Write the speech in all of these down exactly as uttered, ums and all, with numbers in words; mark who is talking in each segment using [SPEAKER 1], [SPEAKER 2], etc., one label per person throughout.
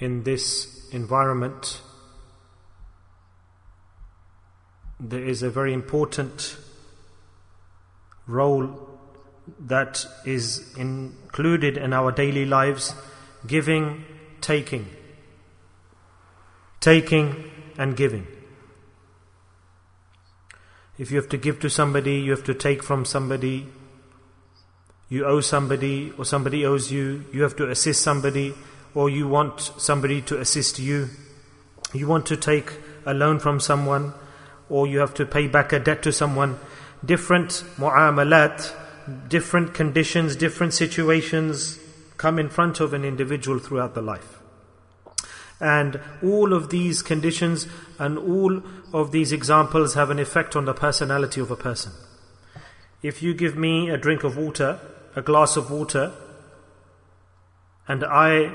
[SPEAKER 1] in this environment, there is a very important role that is included in our daily lives: giving, taking. Taking and giving. If you have to give to somebody, you have to take from somebody. You owe somebody, or somebody owes you. You have to assist somebody, or you want somebody to assist you. You want to take a loan from someone, or you have to pay back a debt to someone. Different mu'amalat, different conditions, different situations come in front of an individual throughout the life. And all of these conditions and all of these examples have an effect on the personality of a person. If you give me a drink of water, a glass of water, and I,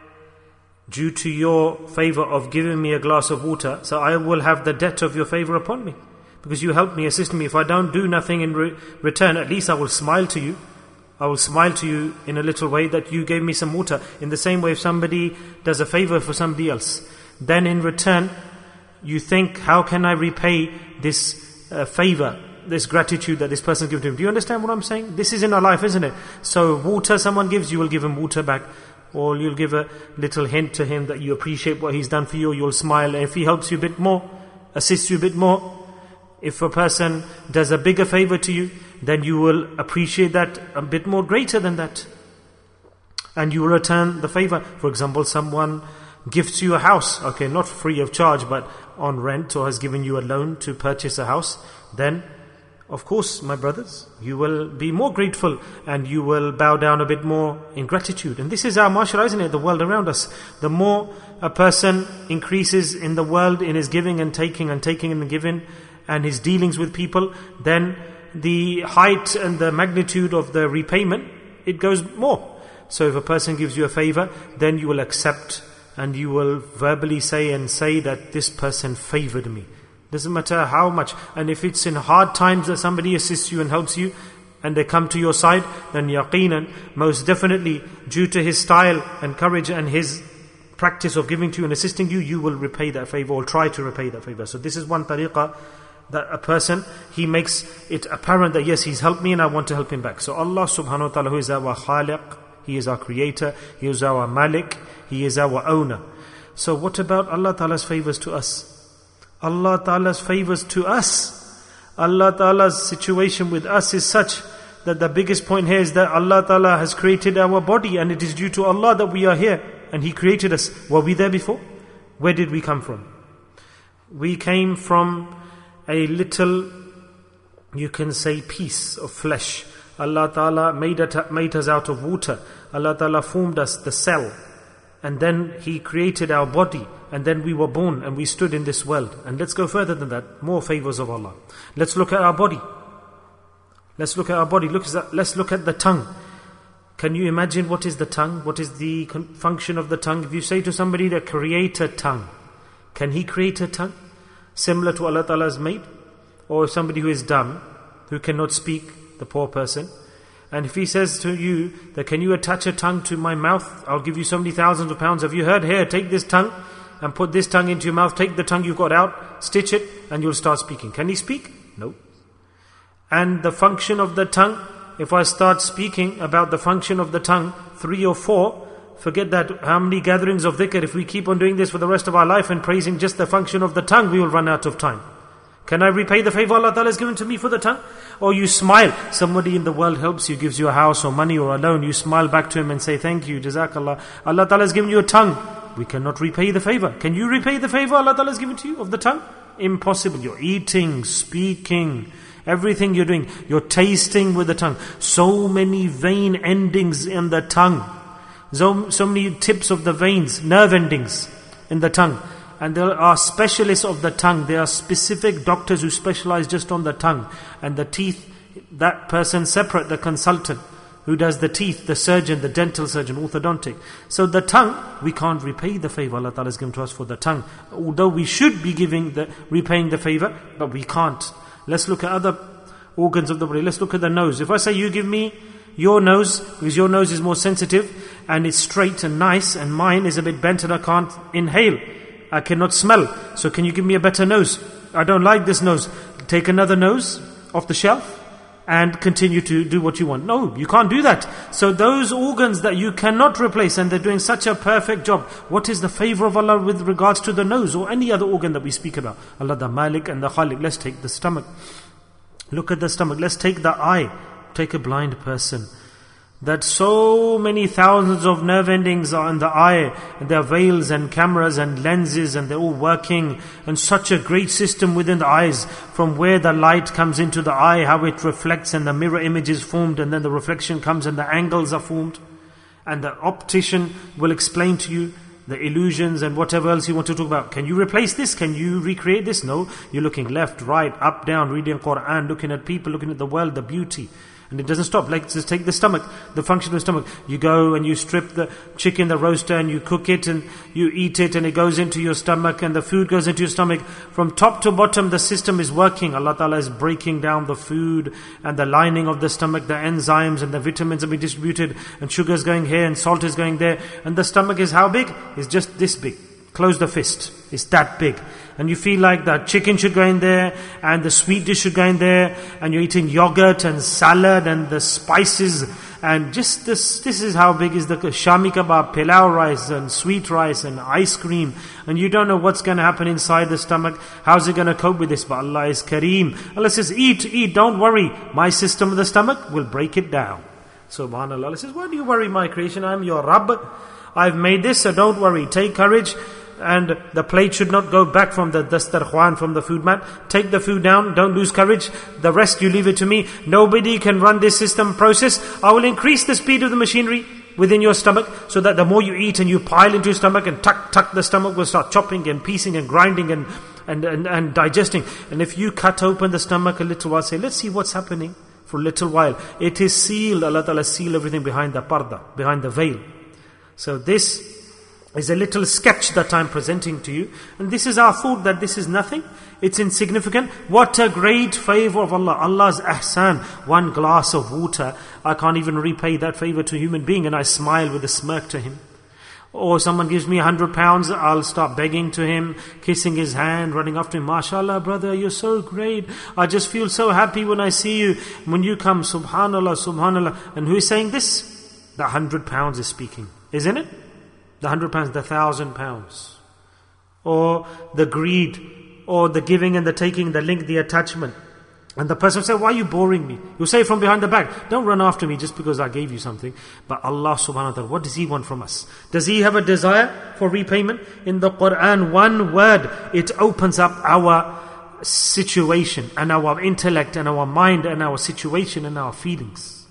[SPEAKER 1] due to your favor of giving me a glass of water, so I will have the debt of your favor upon me. Because you helped me, assist me. If I don't do nothing in re- return, at least I will smile to you. I will smile to you in a little way that you gave me some water. In the same way, if somebody does a favor for somebody else, then in return, you think, how can I repay this uh, favor, this gratitude that this person gives to him? Do you understand what I'm saying? This is in our life, isn't it? So water someone gives, you will give him water back. Or you'll give a little hint to him that you appreciate what he's done for you. You'll smile. And if he helps you a bit more, assists you a bit more, if a person does a bigger favor to you, then you will appreciate that a bit more greater than that. And you will return the favor. For example, someone gives you a house, okay, not free of charge, but on rent, or has given you a loan to purchase a house, then, of course, my brothers, you will be more grateful and you will bow down a bit more in gratitude. And this is our mashra, isn't it? The world around us. The more a person increases in the world in his giving and taking and taking and giving, and his dealings with people, then the height and the magnitude of the repayment, it goes more. So if a person gives you a favor, then you will accept and you will verbally say and say that this person favored me. Doesn't matter how much. And if it's in hard times that somebody assists you and helps you, and they come to your side, then yaqeenan, most definitely, due to his style and courage and his practice of giving to you and assisting you, you will repay that favor or try to repay that favor. So this is one tariqah, that a person, he makes it apparent that yes, he's helped me and I want to help him back. So Allah subhanahu wa ta'ala, who is our khaliq, He is our creator, He is our malik, He is our owner. So what about Allah ta'ala's favors to us? Allah ta'ala's favors to us, Allah ta'ala's situation with us is such that the biggest point here is that Allah ta'ala has created our body, and it is due to Allah that we are here, and He created us. Were we there before? Where did we come from? We came from a little, you can say, piece of flesh. Allah Ta'ala made, it, made us out of water. Allah Ta'ala formed us, the cell. And then He created our body. And then we were born and we stood in this world. And let's go further than that. More favors of Allah. Let's look at our body. Let's look at our body. Look, let's look at the tongue. Can you imagine what is the tongue? What is the function of the tongue? If you say to somebody that create a tongue, can he create a tongue? Similar to Allah Ta'ala has made? Or somebody who is dumb, who cannot speak, the poor person. And if he says to you that, can you attach a tongue to my mouth? I'll give you so many thousands of pounds. Have you heard? Here, take this tongue and put this tongue into your mouth. Take the tongue you've got out, stitch it, and you'll start speaking. Can he speak? No. And the function of the tongue, if I start speaking about the function of the tongue, three or four, forget that, how many gatherings of dhikr, if we keep on doing this for the rest of our life and praising just the function of the tongue, we will run out of time. Can I repay the favor Allah Ta'ala has given to me for the tongue? Or you smile, somebody in the world helps you, gives you a house or money or a loan, you smile back to him and say, thank you, Jazakallah. Allah Ta'ala has given you a tongue. We cannot repay the favor. Can you repay the favor Allah Ta'ala has given to you of the tongue? Impossible. You're eating, speaking, everything you're doing, you're tasting with the tongue. So many vein endings in the tongue. So, so many tips of the veins, nerve endings in the tongue. And there are specialists of the tongue. There are specific doctors who specialize just on the tongue. And the teeth, that person separate, the consultant who does the teeth, the surgeon, the dental surgeon, orthodontic. So the tongue, we can't repay the favor Allah Ta'ala has given to us for the tongue. Although we should be giving the, repaying the favor, but we can't. Let's look at other organs of the body. Let's look at the nose. If I say, you give me your nose, because your nose is more sensitive and it's straight and nice, and mine is a bit bent and I can't inhale. I cannot smell. So can you give me a better nose? I don't like this nose. Take another nose off the shelf and continue to do what you want. No, you can't do that. So those organs that you cannot replace, and they're doing such a perfect job. What is the favor of Allah with regards to the nose or any other organ that we speak about? Allah the Malik and the Khalik. Let's take the stomach. Look at the stomach. Let's take the eye. Take a blind person. That so many thousands of nerve endings are in the eye, and there are veils and cameras and lenses, and they're all working, and such a great system within the eyes, from where the light comes into the eye, how it reflects, and the mirror image is formed, and then the reflection comes and the angles are formed, and the optician will explain to you the illusions and whatever else you want to talk about. Can you replace this? Can you recreate this? No. You're looking left, right, up, down, reading Quran, looking at people, looking at the world, the beauty. And it doesn't stop. Like, just take the stomach, the function of the stomach. You go and you strip the chicken, the roaster, and you cook it and you eat it, and it goes into your stomach, and the food goes into your stomach. From top to bottom, the system is working. Allah Ta'ala is breaking down the food and the lining of the stomach, the enzymes and the vitamins are being distributed, and sugar is going here and salt is going there. And the stomach is how big? It's just this big. Close the fist. It's that big. And you feel like that chicken should go in there, and the sweet dish should go in there, and you're eating yogurt and salad and the spices, and just this, this is how big is the shami kebab, pilau rice and sweet rice and ice cream, and you don't know what's going to happen inside the stomach. How's it going to cope with this? But Allah is Kareem. Allah says, eat, eat, don't worry. My system of the stomach will break it down. Subhanallah. Allah says, why do you worry, my creation? I'm your Rabb. I've made this, so don't worry. Take courage. And the plate should not go back from the dastarkhan, from the food mat. Take the food down, don't lose courage. The rest you leave it to me. Nobody can run this system process. I will increase the speed of the machinery within your stomach, so that the more you eat and you pile into your stomach and tuck, tuck, the stomach will start chopping and piecing and grinding and, and, and, and digesting. And if you cut open the stomach a little while, say, let's see what's happening for a little while. It is sealed. Allah Ta'ala sealed everything behind the parda, behind the veil. So this is a little sketch that I'm presenting to you. And this is our thought that this is nothing. It's insignificant. What a great favor of Allah. Allah's ahsan. One glass of water. I can't even repay that favor to a human being, and I smile with a smirk to him. Or someone gives me a hundred pounds, I'll start begging to him, kissing his hand, running after him. MashaAllah, brother, you're so great. I just feel so happy when I see you. When you come, subhanallah, subhanallah. And who is saying this? The hundred pounds is speaking. Isn't it? The hundred pounds, the thousand pounds. Or the greed, or the giving and the taking, the link, the attachment. And the person will say, why are you boring me? You'll say from behind the back, don't run after me just because I gave you something. But Allah subhanahu wa ta'ala, what does He want from us? Does He have a desire for repayment? In the Quran, one word, it opens up our situation and our intellect and our mind and our situation and our feelings.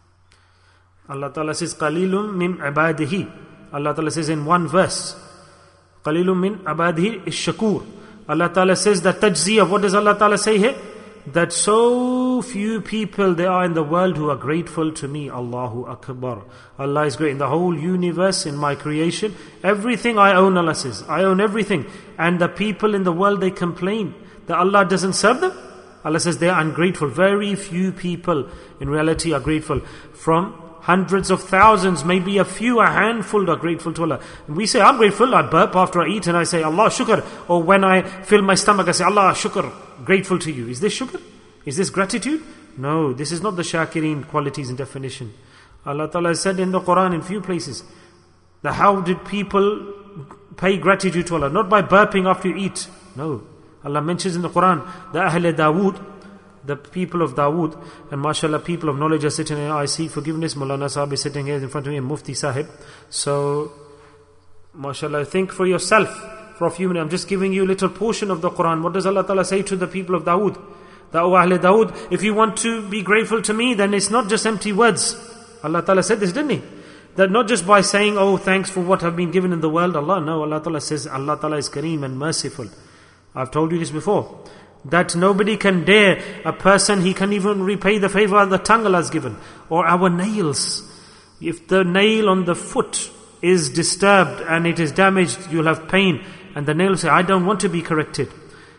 [SPEAKER 1] Allah Ta'ala says, قَلِيلٌ مِنْ عِبَادِهِ. Allah Ta'ala says in one verse, قَلِيلٌ مِنْ عِبَادِهِ الشَّكُورِ. Allah Ta'ala says that tajziyah, what does Allah Ta'ala say here? That so few people there are in the world who are grateful to me. Allahu Akbar. Allah is great. In the whole universe, in my creation, everything I own, Allah says. I own everything. And the people in the world, they complain that Allah doesn't serve them. Allah says they are ungrateful. Very few people in reality are grateful. From hundreds of thousands, maybe a few, a handful are grateful to Allah. And we say, I'm grateful, I burp after I eat and I say, Allah shukr. Or when I fill my stomach, I say, Allah shukr, grateful to you. Is this shukr? Is this gratitude? No, this is not the shakirin qualities and definition. Allah Ta'ala said in the Quran in few places, that how did people pay gratitude to Allah? Not by burping after you eat. No. Allah mentions in the Quran, the Ahle Dawood, the people of Dawood, and mashallah, people of knowledge are sitting here. I seek forgiveness. Maulana Sahib is sitting here in front of me, and Mufti Sahib. So, mashallah, think for yourself for a few minutes. I'm just giving you a little portion of the Quran. What does Allah Ta'ala say to the people of Dawood? That, O Ahle Dawood, if you want to be grateful to me, then it's not just empty words. Allah Ta'ala said this, didn't He? That not just by saying, oh, thanks for what I've been given in the world, Allah. No, Allah Ta'ala says, Allah Ta'ala is Kareem and merciful. I've told you this before. That nobody can dare a person, he can even repay the favor of the tongue Allah has given. Or our nails. If the nail on the foot is disturbed and it is damaged, you'll have pain. And the nail will say, I don't want to be corrected.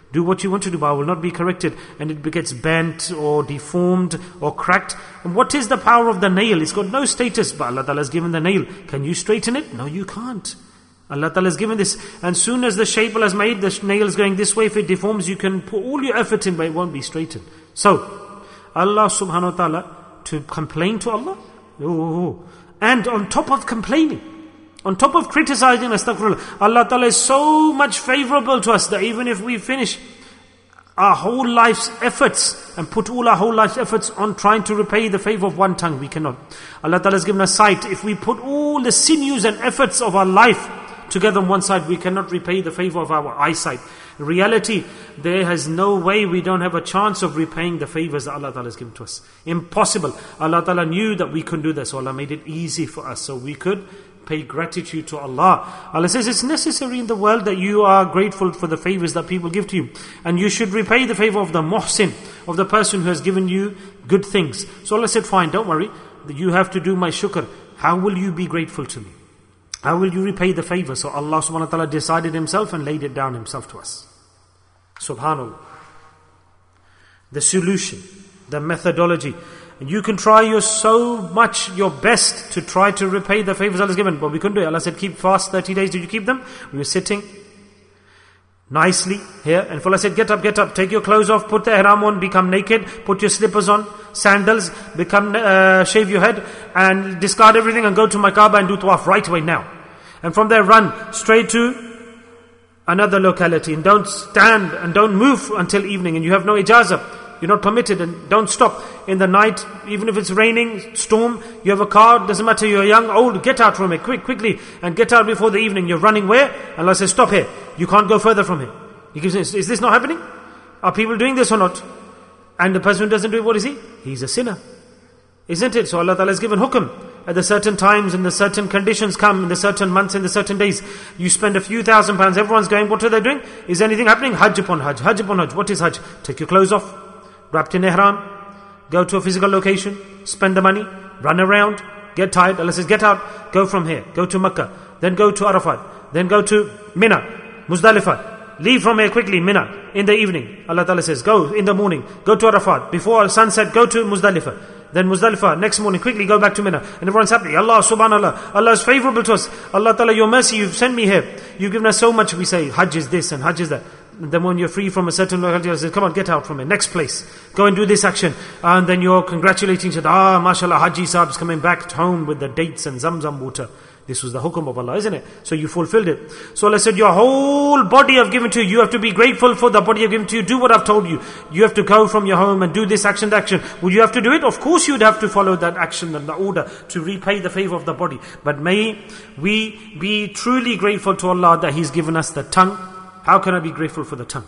[SPEAKER 1] Do what you want to do, but I will not be corrected. And it gets bent or deformed or cracked. And what is the power of the nail? It's got no status, but Allah Ta'ala has given the nail. Can you straighten it? No, you can't. Allah Ta'ala has given this. And soon as the shape Allah has made, the nail is going this way. If it deforms, you can put all your effort in, but it won't be straightened. So, Allah Subhanahu Wa Ta'ala, to complain to Allah? Oh. And on top of complaining, on top of criticizing, astaghfirullah, Allah Ta'ala is so much favorable to us that even if we finish our whole life's efforts and put all our whole life's efforts on trying to repay the favor of one tongue, we cannot. Allah Ta'ala has given us sight. If we put all the sinews and efforts of our life together on one side, we cannot repay the favor of our eyesight. In reality, there has no way, we don't have a chance of repaying the favors that Allah Ta'ala has given to us. Impossible. Allah Ta'ala knew that we couldn't do that, so Allah made it easy for us, so we could pay gratitude to Allah. Allah says it's necessary in the world that you are grateful for the favors that people give to you. And you should repay the favor of the muhsin, of the person who has given you good things. So Allah said, fine, don't worry, you have to do my shukr. How will you be grateful to me? How will you repay the favor? So Allah subhanahu wa ta'ala decided himself and laid it down himself to us. Subhanallah. The solution, the methodology. And you can try your so much, your best to try to repay the favors Allah has given. But we couldn't do it. Allah said, keep fast thirty days. Did you keep them? We were sitting nicely here. And Allah said, get up, get up. Take your clothes off. Put the ihram on. Become naked. Put your slippers on. Sandals. Become, uh, shave your head. And discard everything and go to my Kaaba and do tawaf right away now. And from there run straight to another locality. And don't stand and don't move until evening. And you have no ijazah. You're not permitted, and don't stop in the night, even if it's raining, storm, you have a car, doesn't matter, you're young, old, get out from it, quick, quickly, and get out before the evening. You're running where? Allah says, stop here. You can't go further from here. He gives, is this not happening? Are people doing this or not? And the person who doesn't do it, what is he? He's a sinner. Isn't it? So Allah Ta'ala has given hukum. At the certain times and the certain conditions come, in the certain months and the certain days, you spend a few thousand pounds, everyone's going, what are they doing? Is anything happening? Hajj upon Hajj, Hajj upon Hajj. What is Hajj? Take your clothes off, wrapped in ihram, go to a physical location, spend the money, run around, get tired. Allah says, get out, go from here, go to Makkah, then go to Arafat, then go to Mina, Muzdalifah, leave from here quickly, Mina, in the evening. Allah Ta'ala says, go in the morning, go to Arafat, before sunset, go to Muzdalifah. Then Muzdalifah, next morning, quickly go back to Mina. And everyone's happy. Allah, subhanallah, Allah is favorable to us. Allah Ta'ala, your mercy, you've sent me here. You've given us so much. We say, Hajj is this and Hajj is that. And then when you're free from a certain locality, Allah says, come on, get out from it. Next place. Go and do this action. And then you're congratulating each other. Ah, mashallah, Haji Saab's coming back home with the dates and Zamzam water. This was the hukum of Allah, isn't it? So you fulfilled it. So Allah said, your whole body I've given to you. You have to be grateful for the body I've given to you. Do what I've told you. You have to go from your home and do this action, that action. Would you have to do it? Of course you'd have to follow that action and the order to repay the favor of the body. But may we be truly grateful to Allah that He's given us the tongue. How can I be grateful for the tongue?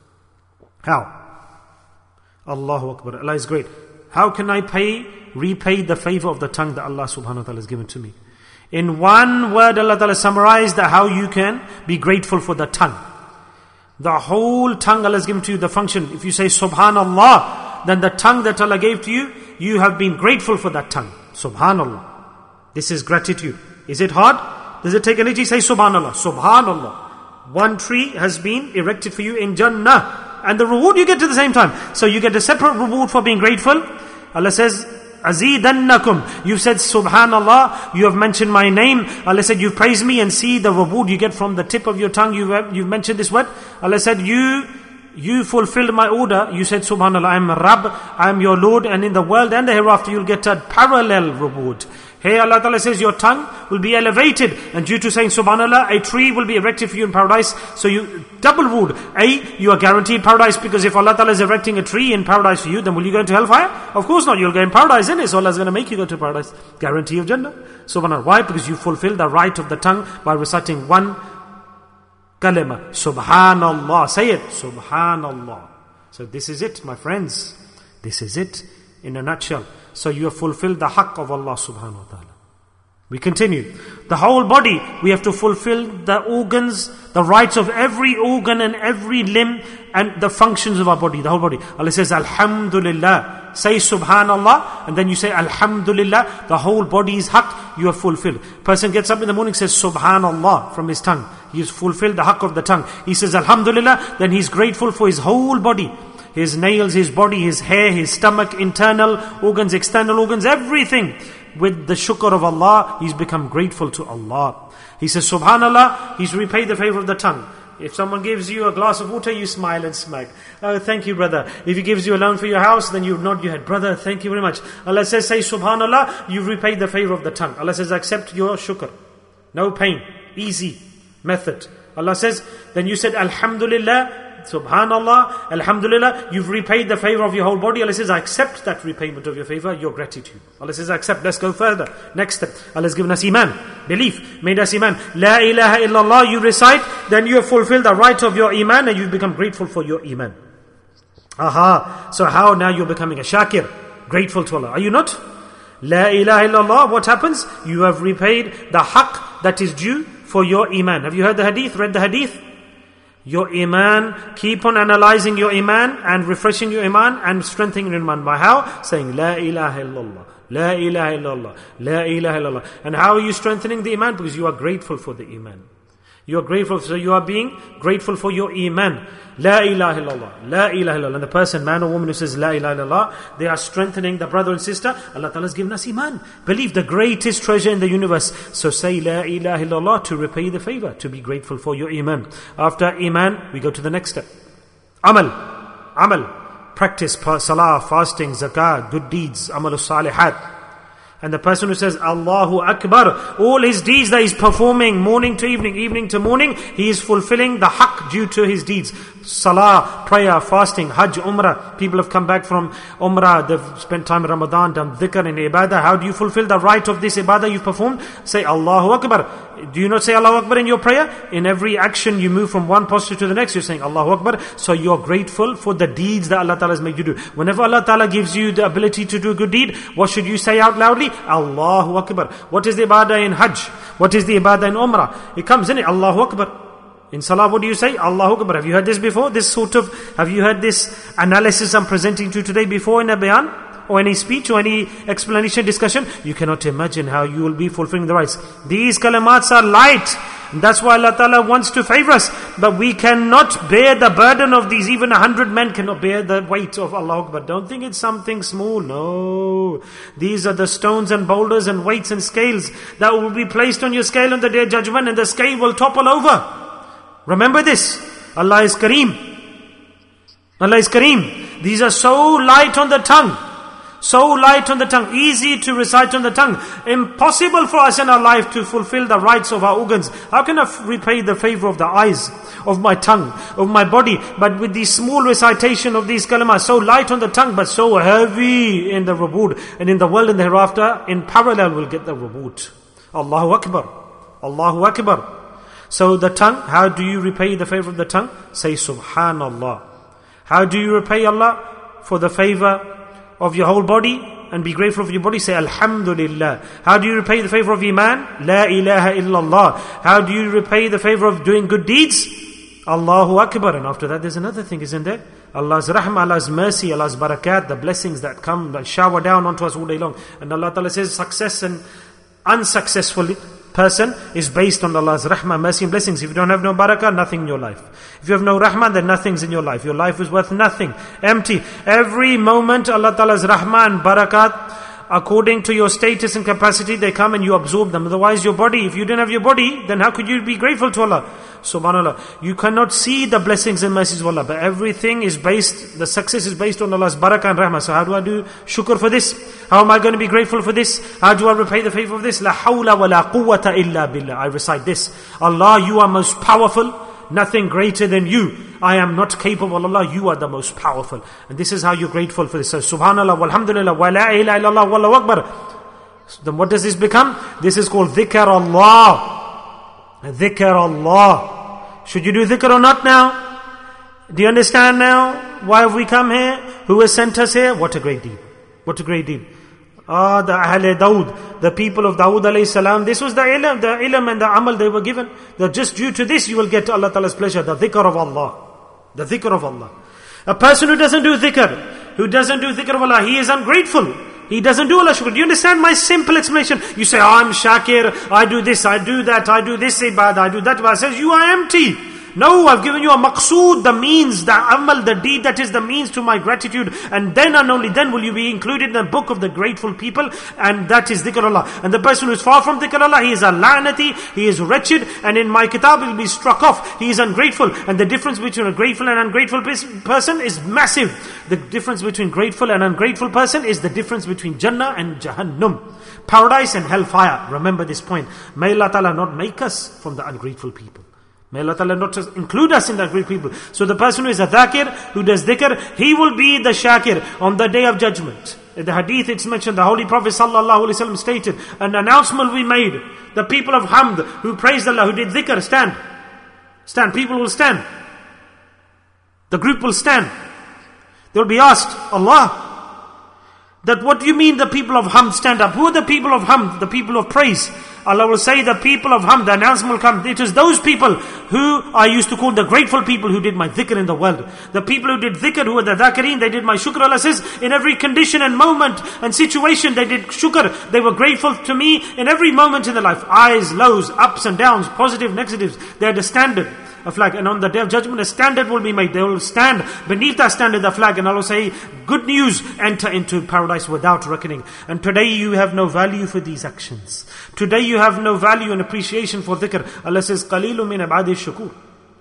[SPEAKER 1] How? Allahu Akbar. Allah is great. How can I pay, repay the favor of the tongue that Allah subhanahu wa ta'ala has given to me? In one word, Allah Ta'ala summarized how you can be grateful for the tongue. The whole tongue Allah has given to you, the function. If you say Subhanallah, then the tongue that Allah gave to you, you have been grateful for that tongue. Subhanallah. This is gratitude. Is it hard? Does it take energy? Say Subhanallah. Subhanallah. One tree has been erected for you in Jannah. And the reward you get at the same time. So you get a separate reward for being grateful. Allah says, Azidannakum. You said Subhanallah, you have mentioned my name. Allah said, you've praised me, and see the reward you get from the tip of your tongue. You've, you've mentioned this word. Allah said, you you fulfilled my order. You said Subhanallah, I am Rabb, I am your Lord, and in the world and the hereafter you'll get a parallel reward. Here Allah Ta'ala says your tongue will be elevated, and due to saying Subhanallah, a tree will be erected for you in paradise. So you double reward. A, you are guaranteed paradise, because if Allah Ta'ala is erecting a tree in paradise for you, then will you go into hellfire? Of course not. You'll go in paradise, isn't it? So Allah is going to make you go to paradise. Guarantee of Jannah. Subhanallah. Why? Because you fulfill the right of the tongue by reciting one kalima. Subhanallah. Say it. Subhanallah. So this is it, my friends. This is it in a nutshell. So you have fulfilled the haqq of Allah subhanahu wa ta'ala. We continue. The whole body, we have to fulfill the organs, the rights of every organ and every limb and the functions of our body, the whole body. Allah says, Alhamdulillah. Say Subhanallah, and then you say Alhamdulillah. The whole body is haqq, you have fulfilled. Person gets up in the morning, says Subhanallah from his tongue. He's fulfilled the haqq of the tongue. He says Alhamdulillah, then he's grateful for his whole body. His nails, his body, his hair, his stomach, internal organs, external organs, everything. With the shukr of Allah, he's become grateful to Allah. He says Subhanallah, he's repaid the favor of the tongue. If someone gives you a glass of water, you smile and smack. Oh, thank you, brother. If he gives you a loan for your house, then you nod your head. Brother, thank you very much. Allah says, say Subhanallah, you've repaid the favor of the tongue. Allah says, accept your shukr. No pain. Easy method. Allah says, then you said Alhamdulillah, Subhanallah, Alhamdulillah, you've repaid the favor of your whole body. Allah says, I accept that repayment of your favor, your gratitude. Allah says, I accept. Let's go further. Next step. Allah has given us iman, belief, made us iman. La ilaha illallah, you recite, then you have fulfilled the right of your iman and you've become grateful for your iman. Aha. So how now you're becoming a shakir, grateful to Allah. Are you not? La ilaha illallah, what happens? You have repaid the haqq that is due for your iman. Have you heard the hadith, read the hadith? Your iman, keep on analyzing your iman and refreshing your iman and strengthening your iman. By how? Saying La ilaha illallah, La ilaha illallah, La ilaha illallah. And how are you strengthening the iman? Because you are grateful for the iman. You are grateful, so you are being grateful for your iman. La ilaha illallah, La ilaha illallah. And the person, man or woman who says La ilaha illallah, they are strengthening the brother and sister. Allah Ta'ala has given us iman. Believe the greatest treasure in the universe. So say La ilaha illallah to repay the favor, to be grateful for your iman. After iman, we go to the next step. Amal, amal, practice, salah, fasting, zakah, good deeds, amal salihat. And the person who says Allahu Akbar, all his deeds that he's performing morning to evening, evening to morning, he is fulfilling the haqq due to his deeds. Salah, prayer, fasting, hajj, umrah. People have come back from umrah, they've spent time in Ramadan, done dhikr and ibadah. How do you fulfill the right of this ibadah you've performed? Say Allahu Akbar. Do you not say Allahu Akbar in your prayer? In every action you move from one posture to the next, you're saying Allahu Akbar. So you're grateful for the deeds that Allah Ta'ala has made you do. Whenever Allah Ta'ala gives you the ability to do a good deed, what should you say out loudly? Allahu Akbar. What is the ibadah in hajj? What is the ibadah in umrah? It comes in it, Allahu Akbar. In salah, what do you say? Allahu Akbar. Have you heard this before? This sort of, have you heard this analysis I'm presenting to you today before in a bayan? Or any speech or any explanation, discussion? You cannot imagine how you will be fulfilling the rights. These kalamats are light. That's why Allah Ta'ala wants to favor us. But we cannot bear the burden of these. Even a hundred men cannot bear the weight of Allahu Akbar. Don't think it's something small. No. These are the stones and boulders and weights and scales that will be placed on your scale on the day of judgment, and the scale will topple over. Remember this. Allah is Kareem. Allah is Kareem. These are so light on the tongue. So light on the tongue, easy to recite on the tongue. Impossible for us in our life to fulfill the rights of our organs. How can I repay the favor of the eyes, of my tongue, of my body? But with the small recitation of these kalamas, so light on the tongue, but so heavy in the reward. And in the world and the hereafter, in parallel we'll get the reward. Allahu Akbar. Allahu Akbar. So the tongue, how do you repay the favor of the tongue? Say Subhanallah. How do you repay Allah for the favor of your whole body and be grateful for your body? Say Alhamdulillah. How do you repay the favor of Iman? La ilaha illallah. How do you repay the favor of doing good deeds? Allahu Akbar. And after that there's another thing, isn't there? Allah's rahmah, Allah's mercy, Allah's barakat, the blessings that come, that shower down onto us all day long. And Allah Ta'ala says success and unsuccessful person is based on Allah's rahmah, mercy and blessings. If you don't have no barakah, nothing in your life. If you have no rahmah, then nothing's in your life. Your life is worth nothing. Empty. Every moment Allah Ta'ala's rahmah and barakat, according to your status and capacity, they come and you absorb them. Otherwise your body, if you didn't have your body, then how could you be grateful to Allah? Subhanallah. You cannot see the blessings and mercies of Allah, but everything is based, the success is based on Allah's barakah and rahmah. So how do I do shukr for this? How am I going to be grateful for this? How do I repay the favor of this? La hawla wa la quwwata illa billah. I recite this. Allah, you are most powerful. Nothing greater than you. I am not capable. Allah, you are the most powerful. And this is how you're grateful for this. So subhanallah, walhamdulillah, wa la ilaha illallah, wallahu akbar. So then what does this become? This is called dhikr Allah. Dhikr Allah. Should you do dhikr or not now? Do you understand now? Why have we come here? Who has sent us here? What a great deed. What a great deed. Ah, the Ahle Dawood, the people of Dawood alayhi salam, this was the ilm, the ilm and the amal they were given. That just due to this you will get Allah Ta'ala's pleasure, the dhikr of Allah. The dhikr of Allah. A person who doesn't do dhikr, who doesn't do dhikr of Allah, he is ungrateful. He doesn't do Allah shukr. Do you understand my simple explanation? You say, oh, I'm shakir, I do this, I do that, I do this ibadah, I do that ibadah. Says, you are empty. No, I've given you a maqsood, the means, the amal, the deed that is the means to my gratitude. And then and only then will you be included in the book of the grateful people. And that is dhikr Allah. And the person who is far from dhikr Allah, he is a la'nati, he is wretched. And in my kitab he will be struck off. He is ungrateful. And the difference between a grateful and ungrateful person is massive. The difference between grateful and ungrateful person is the difference between Jannah and Jahannam. Paradise and hellfire. Remember this point. May Allah Ta'ala not make us from the ungrateful people. May Allah Ta'ala not just include us in the great people. So the person who is a dhakir, who does dhikr, he will be the shakir on the day of judgment. In the hadith it's mentioned, the Holy Prophet Sallallahu Alaihi Wasallam stated, an announcement will be made. The people of Hamd, who praised Allah, who did dhikr, stand. Stand, people will stand. The group will stand. They will be asked, Allah, that what do you mean the people of Hamd stand up? Who are the people of Hamd? The people of praise. Allah will say, the people of Hamd, the announcement will come. It is those people who I used to call the grateful people who did my dhikr in the world. The people who did dhikr, who were the dhakireen, they did my shukr. Allah says, in every condition and moment and situation, they did shukr. They were grateful to me in every moment in their life. Highs, lows, ups and downs, positive, negatives. They had a standard. A flag, and on the day of judgment a standard will be made. They will stand beneath that standard, the flag, and Allah will say, good news, enter into paradise without reckoning. And today you have no value for these actions. Today you have no value and appreciation for dhikr. Allah says, قَلِيلٌ مِّنْ عِبَادِي الشُّكُورِ.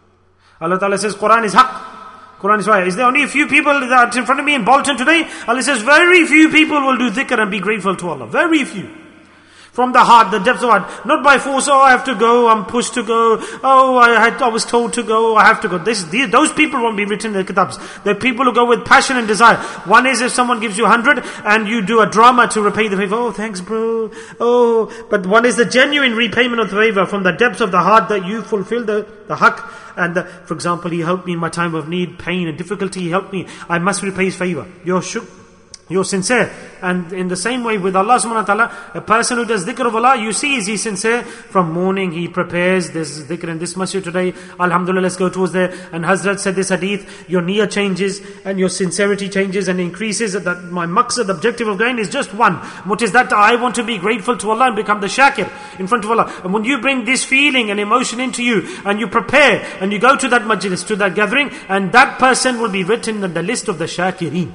[SPEAKER 1] Allah Ta'ala says, Quran is haqq. Quran is right. Is there only a few people that are in front of me in Bolton today? Allah says, very few people will do dhikr and be grateful to Allah. Very few. From the heart, the depths of heart. Not by force, oh I have to go, I'm pushed to go, oh I had, I was told to go, I have to go. This, these, those people won't be written in the kitabs. They're people who go with passion and desire. One is if someone gives you a hundred and you do a drama to repay the favor. Oh thanks bro, oh. But one is the genuine repayment of the favor from the depths of the heart that you fulfill the, the haqq. And the, for example, he helped me in my time of need, pain and difficulty, he helped me. I must repay his favor. You're shook. You're sincere. And in the same way with Allah subhanahu wa ta'ala, a person who does dhikr of Allah, you see is he sincere. From morning he prepares, there's dhikr in this masjid today, alhamdulillah, let's go towards there. And Hazrat said this hadith, your niyyah changes and your sincerity changes and increases. That my maqsad, the objective of going is just one. What is that? I want to be grateful to Allah and become the shakir in front of Allah. And when you bring this feeling and emotion into you and you prepare and you go to that majlis, to that gathering, and that person will be written in the list of the shakireen.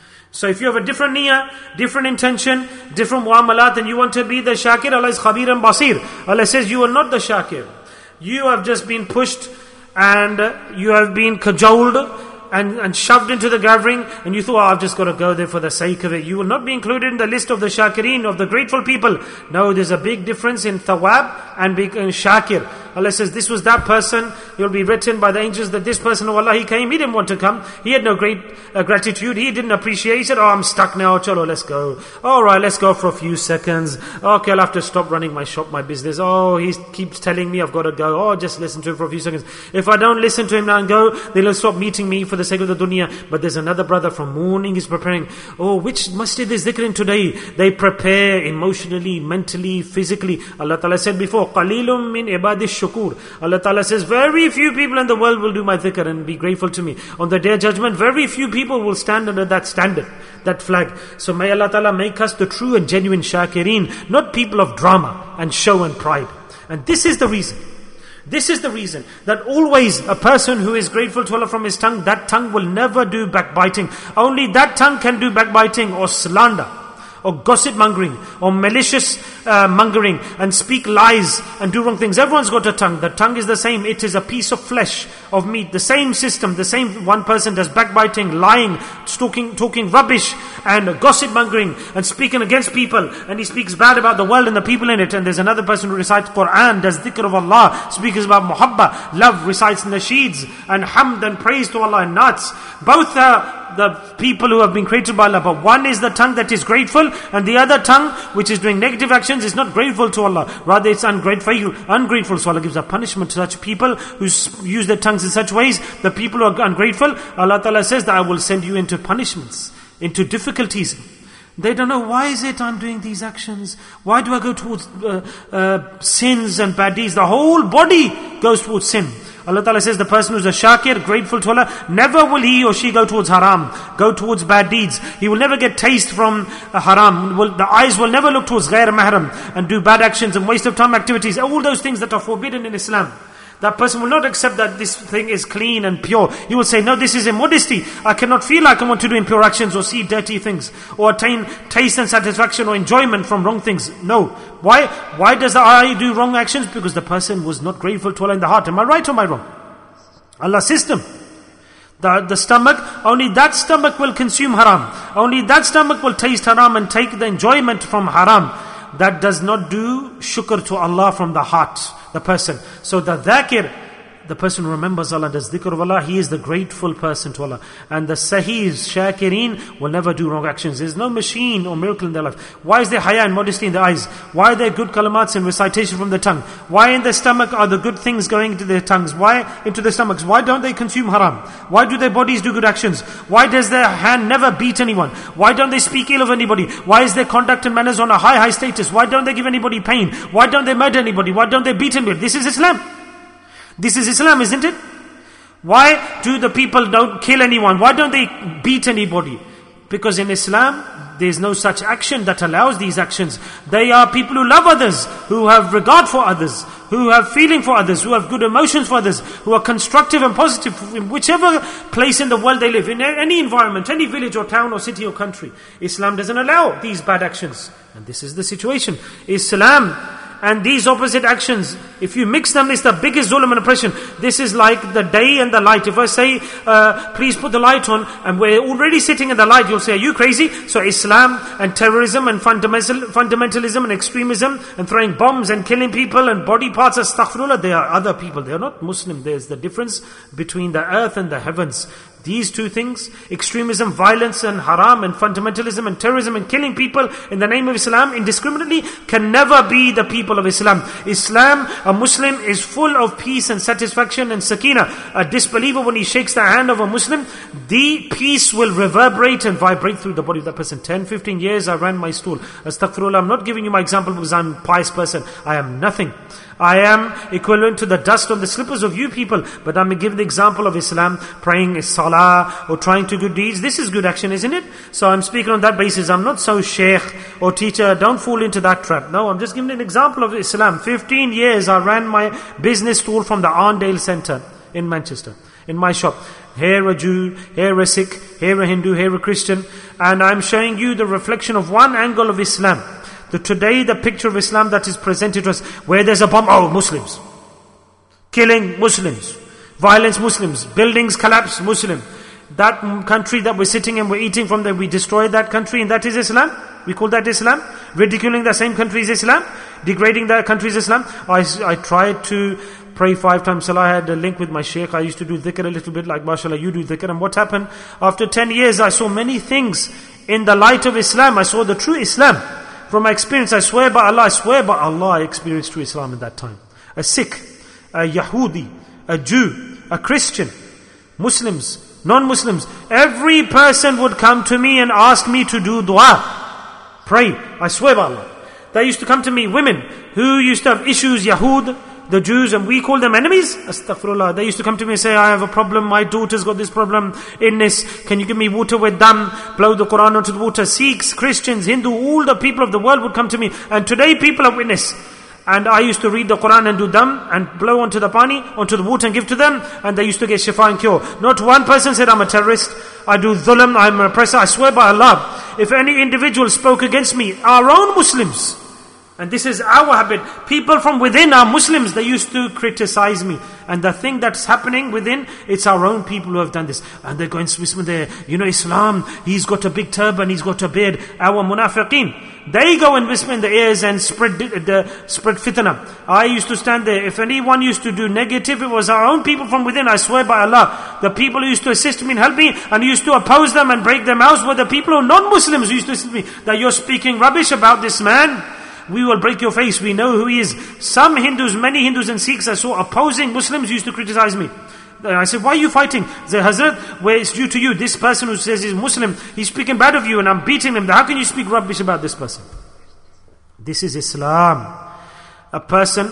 [SPEAKER 1] So if you have a different niyyah, different intention, different muamalat, and you want to be the shakir, Allah is khabir and basir. Allah says you are not the shakir. You have just been pushed and you have been cajoled and, and shoved into the gathering, and you thought, oh, I've just got to go there for the sake of it. You will not be included in the list of the shakireen, of the grateful people. No, there's a big difference in thawab and being shakir. Allah says, this was that person. It will be written by the angels that this person, oh Allah, he came, he didn't want to come. He had no great uh, gratitude. He didn't appreciate it. Oh, I'm stuck now. Chalo, let's go. Alright, let's go for a few seconds. Okay, I'll have to stop running my shop, my business. Oh, he keeps telling me I've got to go. Oh, just listen to him for a few seconds. If I don't listen to him now and go, they'll stop meeting me for the sake of the dunya. But there's another brother from morning, he's preparing. Oh, which masjid is dhikr in today? They prepare emotionally, mentally, physically. Allah Ta'ala said before, قَلِيلٌ مِّنْ عِبَادِ الشُّكُورِ. Allah Ta'ala says, very few people in the world will do my dhikr and be grateful to me. On the day of judgment, very few people will stand under that standard, that flag. So may Allah Ta'ala make us the true and genuine shakireen, not people of drama and show and pride. And this is the reason. This is the reason that always a person who is grateful to Allah from his tongue, that tongue will never do backbiting. Only that tongue can do backbiting or slander, or gossip mongering, or malicious uh, mongering, and speak lies and do wrong things. Everyone's got a tongue. The tongue is the same. It is a piece of flesh, of meat. The same system, the same one person does backbiting, lying, talking, talking rubbish, and gossip mongering, and speaking against people, and he speaks bad about the world and the people in it. And there's another person who recites Quran, does dhikr of Allah, speaks about muhabba, love, recites nasheeds, and hamd and praise to Allah and nats. Both are the people who have been created by Allah. But one is the tongue that is grateful, and the other tongue which is doing negative actions is not grateful to Allah. Rather it's ungrateful. ungrateful. So Allah gives a punishment to such people who use their tongues in such ways. The people who are ungrateful, Allah Ta'ala says that I will send you into punishments, into difficulties. They don't know, why is it I'm doing these actions? Why do I go towards uh, uh, sins and bad deeds? The whole body goes towards sin. Allah Ta'ala says the person who's a shakir, grateful to Allah, never will he or she go towards haram, go towards bad deeds. He will never get taste from uh, haram. Will, the eyes will never look towards ghair mahram and do bad actions and waste of time activities. All those things that are forbidden in Islam. That person will not accept that this thing is clean and pure. He will say, no, this is immodesty. I cannot feel like I want to do impure actions or see dirty things or attain taste and satisfaction or enjoyment from wrong things. No. Why? Why does the eye do wrong actions? Because the person was not grateful to Allah in the heart. Am I right or am I wrong? Allah's system. The, the stomach, only that stomach will consume haram. Only that stomach will taste haram and take the enjoyment from haram. That does not do shukr to Allah from the heart, the person. So the dhakir, the person who remembers Allah, does dhikr of Allah, he is the grateful person to Allah. And the sahees, shakireen, will never do wrong actions. There is no machine or miracle in their life. Why is there haya and modesty in the eyes? Why are there good kalamats and recitation from the tongue? Why in their stomach are the good things going into their tongues? Why into their stomachs? Why don't they consume haram? Why do their bodies do good actions? Why does their hand never beat anyone? Why don't they speak ill of anybody? Why is their conduct and manners on a high, high status? Why don't they give anybody pain? Why don't they murder anybody? Why don't they beat anybody? This is Islam. This is Islam, isn't it? Why do the people don't kill anyone? Why don't they beat anybody? Because in Islam, there is no such action that allows these actions. They are people who love others, who have regard for others, who have feeling for others, who have good emotions for others, who are constructive and positive in whichever place in the world they live, in any environment, any village or town or city or country. Islam doesn't allow these bad actions. And this is the situation. Islam and these opposite actions, if you mix them, it's the biggest zulm and oppression. This is like the day and the light. If I say, uh, please put the light on, and we're already sitting in the light, you'll say, are you crazy? So Islam and terrorism and fundamental, fundamentalism and extremism and throwing bombs and killing people and body parts, astaghfirullah, they are other people. They are not Muslim. There's the difference between the earth and the heavens. These two things, extremism, violence and haram and fundamentalism and terrorism and killing people in the name of Islam indiscriminately, can never be the people of Islam. Islam, a Muslim is full of peace and satisfaction and sakina. A disbeliever, when he shakes the hand of a Muslim, the peace will reverberate and vibrate through the body of that person. ten, fifteen years I ran my stool. Astaghfirullah, I'm not giving you my example because I'm a pious person. I am nothing. I am equivalent to the dust on the slippers of you people. But I'm giving the example of Islam, praying salah or trying to good deeds. This is good action, isn't it? So I'm speaking on that basis. I'm not so sheikh or teacher. Don't fall into that trap. No, I'm just giving an example of Islam. fifteen years I ran my business stall from the Arndale Centre in Manchester, in my shop. Here a Jew, here a Sikh, here a Hindu, here a Christian. And I'm showing you the reflection of one angle of Islam. The, today the picture of Islam that is presented to us, where there's a bomb, oh, Muslims. Killing Muslims. Violence Muslims. Buildings collapse, Muslim. That country that we're sitting and we're eating from, that we destroyed that country, and that is Islam? We call that Islam? Ridiculing the same country is Islam? Degrading that country is Islam? I, I tried to pray five times salah. I had a link with my sheikh. I used to do dhikr a little bit like, mashallah, you do dhikr. And what happened? After ten years, I saw many things in the light of Islam. I saw the true Islam. From my experience, I swear by Allah, I swear by Allah, I experienced true Islam in that time. A Sikh, a Yahudi, a Jew, a Christian, Muslims, non-Muslims, every person would come to me and ask me to do dua, pray. I swear by Allah. They used to come to me, women who used to have issues, Yahud, the Jews, and we call them enemies. Astaghfirullah. They used to come to me and say, I have a problem, my daughter's got this problem, illness, can you give me water with dam, blow the Quran onto the water. Sikhs, Christians, Hindu, all the people of the world would come to me. And today people are witness. And I used to read the Quran and do dam and blow onto the pani, onto the water and give to them, and they used to get shifa and cure. Not one person said, I'm a terrorist, I do dhulam, I'm an oppressor. I swear by Allah, if any individual spoke against me, our own Muslims, and this is our habit, people from within are Muslims, they used to criticize me. And the thing that's happening within, it's our own people who have done this. And they're going, there, you know, Islam, he's got a big turban, he's got a beard. Our munafiqeen, they go and whisper in the ears and spread the spread fitna. I used to stand there. If anyone used to do negative, it was our own people from within. I swear by Allah, the people who used to assist me and help me and used to oppose them and break their mouths were the people who are non-Muslims who used to assist me. That you're speaking rubbish about this man, we will break your face, we know who he is. Some Hindus, many Hindus and Sikhs I saw opposing Muslims used to criticize me. And I said, why are you fighting? They said, Hazrat, where it's due to you, this person who says he's Muslim, he's speaking bad of you and I'm beating him. How can you speak rubbish about this person? This is Islam. A person,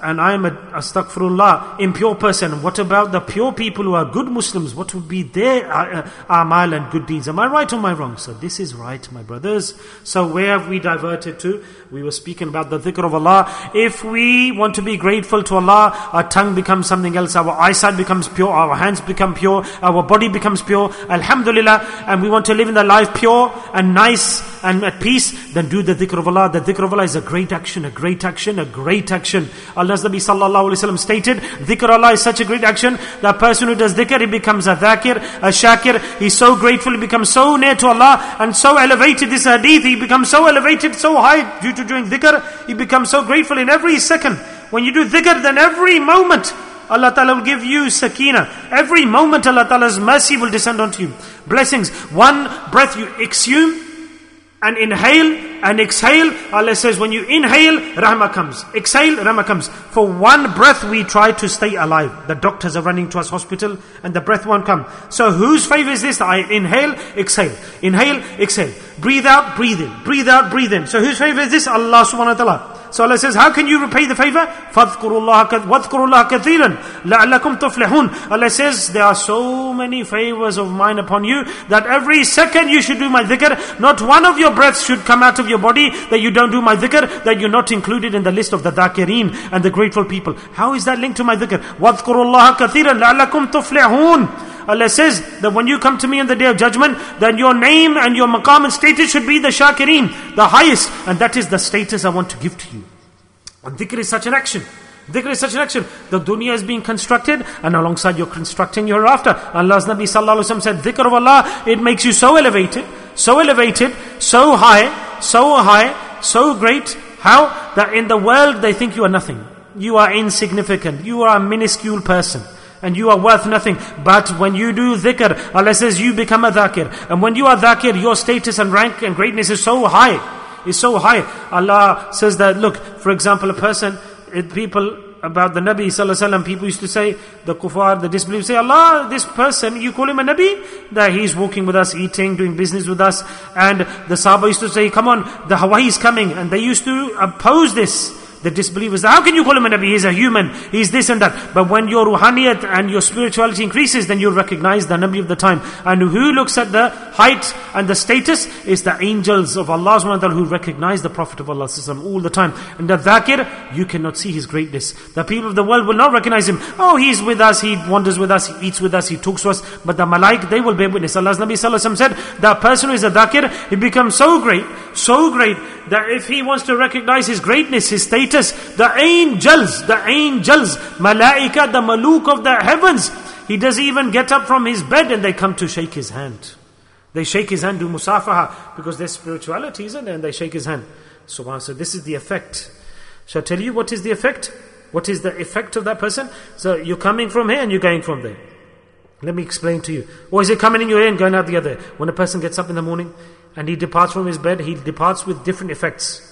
[SPEAKER 1] and I am a astaghfirullah, impure person. What about the pure people who are good Muslims? What would be their uh, amal and good deeds? Am I right or am I wrong? So this is right, my brothers. So where have we diverted to? We were speaking about the dhikr of Allah. If we want to be grateful to Allah, our tongue becomes something else, our eyesight becomes pure, our hands become pure, our body becomes pure, alhamdulillah, and we want to live in the life pure and nice and at peace, then do the dhikr of Allah. The dhikr of Allah is a great action, a great action, a great action. Allah's Nabi sallallahu alayhi wa sallam stated, dhikr Allah is such a great action, that person who does dhikr, he becomes a dhakir, a shakir, he's so grateful, he becomes so near to Allah and so elevated. This hadith, he becomes so elevated, so high due to doing dhikr, he becomes so grateful in every second. When you do dhikr, then every moment Allah Ta'ala will give you sakina. Every moment Allah Ta'ala's mercy will descend onto you. Blessings. One breath you exhume and inhale and exhale. Allah says when you inhale, rahmah comes. Exhale, rahmah comes. For one breath we try to stay alive. The doctors are running to us hospital and the breath won't come. So whose favor is this? I inhale, exhale. Inhale, exhale. Breathe out, breathe in. Breathe out, breathe in. So whose favor is this? Allah subhanahu wa ta'ala. So Allah says, how can you repay the favor? فَاذْكُرُوا اللَّهَ كَثِيرًا لَعَلَّكُمْ تُفْلِحُونَ. Allah says, there are so many favors of mine upon you, that every second you should do my dhikr. Not one of your breaths should come out of your body that you don't do my dhikr, that you're not included in the list of the dhakireen and the grateful people. How is that linked to my dhikr? وَاذْكُرُوا اللَّهَ كَثِيرًا لَعَلَّكُمْ تُفْلِحُونَ. Allah says that when you come to me on the day of judgment, then your name and your maqam and status should be the shakireen, the highest. And that is the status I want to give to you. And dhikr is such an action. Dhikr is such an action. The dunya is being constructed, and alongside you're constructing your hereafter. Allah's Nabi sallallahu alaihi wasallam said, dhikr of Allah, it makes you so elevated, so elevated, so high, so high, so great. How? That in the world they think you are nothing. You are insignificant. You are a minuscule person. And you are worth nothing. But when you do dhikr, Allah says you become a dhakir. And when you are dhakir, your status and rank and greatness is so high. Is so high. Allah says that, look, for example, a person, it, people about the Nabi sallallahu alaihi wasallam, people used to say, the kuffar, the disbelievers say, Allah, this person, you call him a Nabi? That he's walking with us, eating, doing business with us. And the Sahaba used to say, come on, the Hawaii is coming. And they used to oppose this. The disbelievers, how can you call him a Nabi? He's a human, he's this and that. But when your ruhaniyat and your spirituality increases, then you'll recognize the Nabi of the time. And who looks at the height and the status is the angels of Allah subhanahu wa ta'ala who recognize the Prophet of Allah all the time. And the dhakir, you cannot see his greatness. The people of the world will not recognize him. Oh, he's with us, he wanders with us, he eats with us, he talks to us. But the malaik, they will bear witness. Allah's Nabi sallallahu alaihi wasallam said, that person who is a dhakir, he becomes so great, so great, that if he wants to recognize his greatness, his status, the angels, the angels, malaika, the maluk of the heavens, he doesn't even get up from his bed and they come to shake his hand. They shake his hand, do musafaha, because there's spirituality, isn't there? And they shake his hand. Subhanallah, so this is the effect. Shall I tell you what is the effect? What is the effect of that person? So you're coming from here and you're going from there. Let me explain to you. Or is it coming in your ear and going out the other? When a person gets up in the morning and he departs from his bed, he departs with different effects.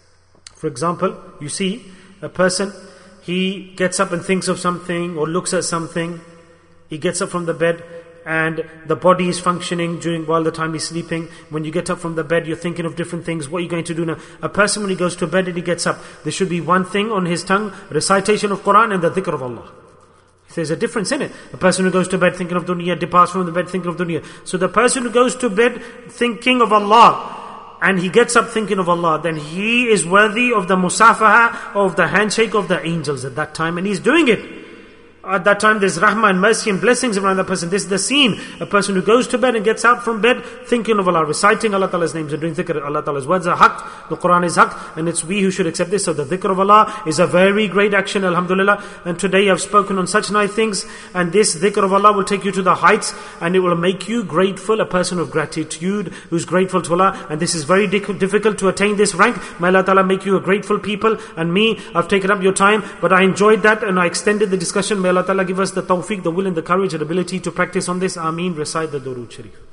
[SPEAKER 1] For example, you see a person, he gets up and thinks of something or looks at something. He gets up from the bed and the body is functioning during while the time he's sleeping. When you get up from the bed, you're thinking of different things. What are you going to do now? A person, when he goes to bed and he gets up, there should be one thing on his tongue, recitation of Quran and the dhikr of Allah. There's a difference in it. A person who goes to bed thinking of dunya, departs from the bed thinking of dunya. So the person who goes to bed thinking of Allah, and he gets up thinking of Allah, then he is worthy of the musafaha, of the handshake of the angels at that time, and he's doing it. At that time there's rahmah and mercy and blessings around that person. This is the scene. A person who goes to bed and gets out from bed thinking of Allah, reciting Allah Ta'ala's names and doing dhikr. Allah Ta'ala's words are haqq, the Quran is haqq, and it's we who should accept this. So the dhikr of Allah is a very great action, alhamdulillah. And today I've spoken on such nice things, and this dhikr of Allah will take you to the heights, and it will make you grateful, a person of gratitude who's grateful to Allah. And this is very difficult to attain this rank. May Allah Ta'ala make you a grateful people. And me, I've taken up your time, but I enjoyed that and I extended the discussion. May Allah Ta'ala give us the tawfiq, the will and the courage and ability to practice on this. Ameen. Recite the Durood Sharif.